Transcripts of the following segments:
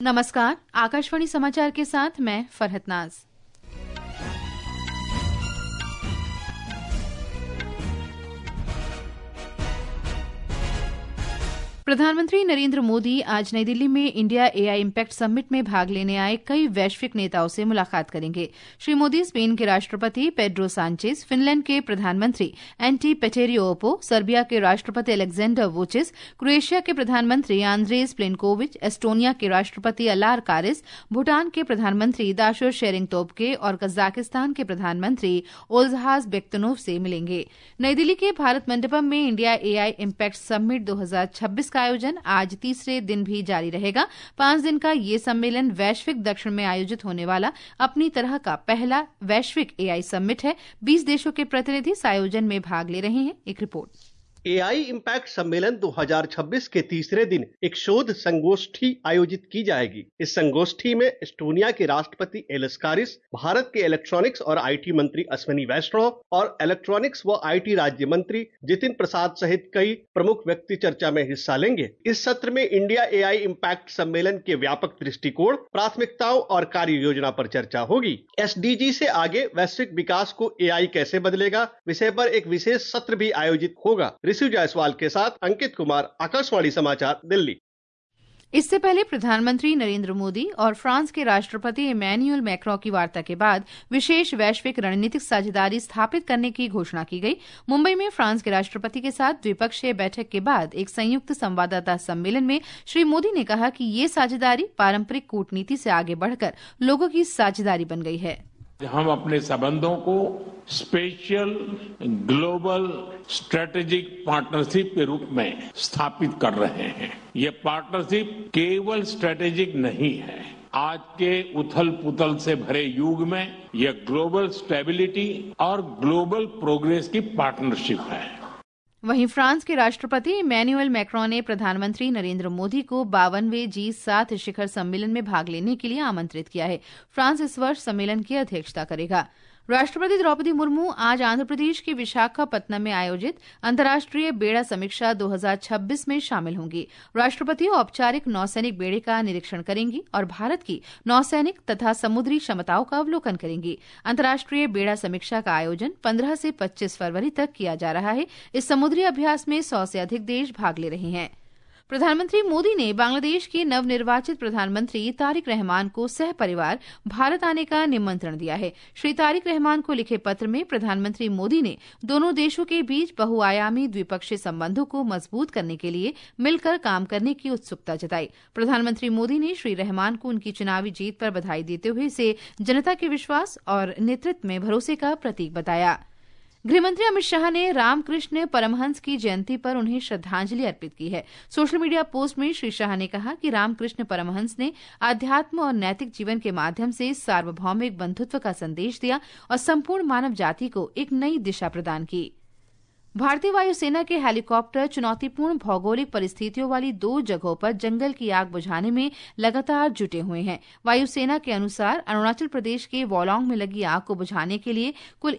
नमस्कार, आकाशवाणी समाचार के साथ मैं फरहत नाज। प्रधानमंत्री नरेंद्र मोदी आज नई दिल्ली में इंडिया एआई इम्पैक्ट समिट में भाग लेने आए कई वैश्विक नेताओं से मुलाकात करेंगे। श्री मोदी स्पेन के राष्ट्रपति पेड्रो सांचेज, फिनलैंड के प्रधानमंत्री एंटी पेटेरियोपो, सर्बिया के राष्ट्रपति अलेक्जेंडर वुचिच, क्रोएशिया के प्रधानमंत्री आंद्रेज प्लेनकोविच, एस्टोनिया के राष्ट्रपति अलार कारिस, भूटान के प्रधानमंत्री दाशो शेरिंग तोब्गे और कजाकिस्तान के प्रधानमंत्री ओल्जहास बेक्तनोव से मिलेंगे। नई दिल्ली के भारत मंडपम में इंडिया एआई इम्पैक्ट समिट 2026 का आयोजन आज तीसरे दिन भी जारी रहेगा। 5 दिन का ये सम्मेलन वैश्विक दक्षिण में आयोजित होने वाला अपनी तरह का पहला वैश्विक एआई समिट है। 20 देशों के प्रतिनिधि इस आयोजन में भाग ले रहे हैं। एक रिपोर्ट। एआई इम्पैक्ट सम्मेलन 2026 के तीसरे दिन एक शोध संगोष्ठी आयोजित की जाएगी। इस संगोष्ठी में एस्टोनिया के राष्ट्रपति एलस कारिस, भारत के इलेक्ट्रॉनिक्स और आईटी मंत्री अश्विनी वैष्णव और इलेक्ट्रॉनिक्स व आईटी राज्य मंत्री जितिन प्रसाद सहित कई प्रमुख व्यक्ति चर्चा में हिस्सा लेंगे। इस सत्र में इंडिया एआई इम्पैक्ट सम्मेलन के व्यापक दृष्टिकोण, प्राथमिकताओं और कार्य योजना पर चर्चा होगी। एसडीजी से आगे वैश्विक विकास को एआई कैसे बदलेगा विषय पर एक विशेष सत्र भी आयोजित होगा। ऋषि जायसवाल के साथ अंकित कुमार, आकाशवाणी समाचार, दिल्ली। इससे पहले प्रधानमंत्री नरेंद्र मोदी और फ्रांस के राष्ट्रपति इमैनुअल मैक्रों की वार्ता के बाद विशेष वैश्विक रणनीतिक साझेदारी स्थापित करने की घोषणा की गई। मुंबई में फ्रांस के राष्ट्रपति के साथ द्विपक्षीय बैठक के बाद एक संयुक्त संवाददाता सम्मेलन में श्री मोदी ने कहा कि ये साझेदारी पारंपरिक कूटनीति से आगे बढ़कर लोगों की साझेदारी बन गई है। हम अपने संबंधों को स्पेशल ग्लोबल स्ट्रेटेजिक पार्टनरशिप के रूप में स्थापित कर रहे हैं। ये पार्टनरशिप केवल स्ट्रेटेजिक नहीं है। आज के उथल पुथल से भरे युग में यह ग्लोबल स्टेबिलिटी और ग्लोबल प्रोग्रेस की पार्टनरशिप है। वहीं फ्रांस के राष्ट्रपति इमैनुअल मैक्रों ने प्रधानमंत्री नरेंद्र मोदी को 52वें G7 शिखर सम्मेलन में भाग लेने के लिए आमंत्रित किया है। फ्रांस इस वर्ष सम्मेलन की अध्यक्षता करेगा। राष्ट्रपति द्रौपदी मुर्मू आज आंध्र प्रदेश के विशाखापत्तनम में आयोजित अंतर्राष्ट्रीय बेड़ा समीक्षा 2026 में शामिल होंगी। राष्ट्रपति औपचारिक नौसैनिक बेड़े का निरीक्षण करेंगी और भारत की नौसैनिक तथा समुद्री क्षमताओं का अवलोकन करेंगी। अंतर्राष्ट्रीय बेड़ा समीक्षा का आयोजन 15 से 25 फरवरी तक किया जा रहा है। इस समुद्री अभ्यास में 100 से अधिक देश भाग ले रहे हैं। प्रधानमंत्री मोदी ने बांग्लादेश के नवनिर्वाचित प्रधानमंत्री तारिक रहमान को सह परिवार भारत आने का निमंत्रण दिया है। श्री तारिक रहमान को लिखे पत्र में प्रधानमंत्री मोदी ने दोनों देशों के बीच बहुआयामी द्विपक्षीय संबंधों को मजबूत करने के लिए मिलकर काम करने की उत्सुकता जताई। प्रधानमंत्री मोदी ने श्री रहमान को उनकी चुनावी जीत पर बधाई देते हुए इसे जनता के विश्वास और नेतृत्व में भरोसे का प्रतीक बताया। गृहमंत्री अमित शाह ने रामकृष्ण परमहंस की जयंती पर उन्हें श्रद्धांजलि अर्पित की है। सोशल मीडिया पोस्ट में श्री शाह ने कहा कि रामकृष्ण परमहंस ने आध्यात्म और नैतिक जीवन के माध्यम से सार्वभौमिक बंधुत्व का संदेश दिया और संपूर्ण मानव जाति को एक नई दिशा प्रदान की। भारतीय वायुसेना के हेलीकॉप्टर चुनौतीपूर्ण भौगोलिक परिस्थितियों वाली 2 जगहों पर जंगल की आग बुझाने में लगातार जुटे हुए हैं। वायुसेना के अनुसार अरुणाचल प्रदेश के वोलोंग में लगी आग को बुझाने के लिए कुल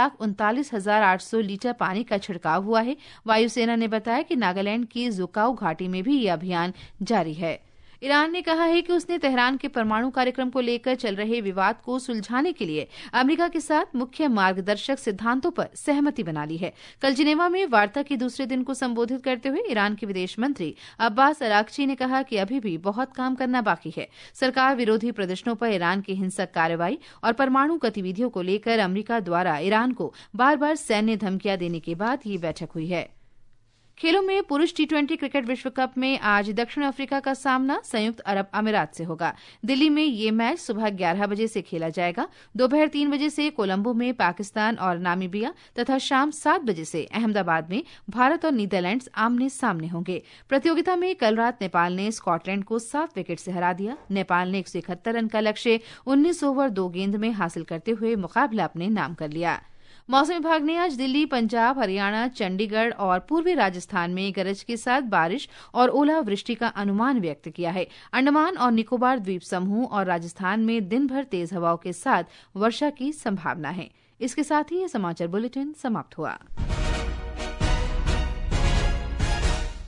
1,39,800 लीटर पानी का छिड़काव हुआ है। वायुसेना ने बताया कि नागालैंड की जुकाऊ घाटी में भी ये अभियान जारी है। ईरान ने कहा है कि उसने तेहरान के परमाणु कार्यक्रम को लेकर चल रहे विवाद को सुलझाने के लिए अमेरिका के साथ मुख्य मार्गदर्शक सिद्धांतों पर सहमति बना ली है। कल जिनेवा में वार्ता के दूसरे दिन को संबोधित करते हुए ईरान के विदेश मंत्री अब्बास अरागची ने कहा कि अभी भी बहुत काम करना बाकी है। सरकार विरोधी प्रदर्शनों पर ईरान की हिंसक कार्रवाई और परमाणु गतिविधियों को लेकर अमेरिका द्वारा ईरान को बार बार सैन्य धमकियां देने के बाद ये बैठक हुई है। खेलों में पुरुष T20 क्रिकेट विश्व कप में आज दक्षिण अफ्रीका का सामना संयुक्त अरब अमीरात से होगा। दिल्ली में ये मैच सुबह 11 बजे से खेला जाएगा। दोपहर 3 बजे से कोलंबो में पाकिस्तान और नामीबिया तथा शाम 7 बजे से अहमदाबाद में भारत और नीदरलैंड्स आमने सामने होंगे। प्रतियोगिता में कल रात नेपाल ने स्कॉटलैंड को 7 विकेट से हरा दिया। नेपाल ने 171 रन का लक्ष्य 19 ओवर 2 गेंद में हासिल करते हुए मुकाबला अपने नाम कर लिया। मौसम विभाग ने आज दिल्ली, पंजाब, हरियाणा, चंडीगढ़ और पूर्वी राजस्थान में गरज के साथ बारिश और ओलावृष्टि का अनुमान व्यक्त किया है। अंडमान और निकोबार द्वीप समूह और राजस्थान में दिन भर तेज हवाओं के साथ वर्षा की संभावना है। इसके साथ ही ये समाचार बुलेटिन समाप्त हुआ।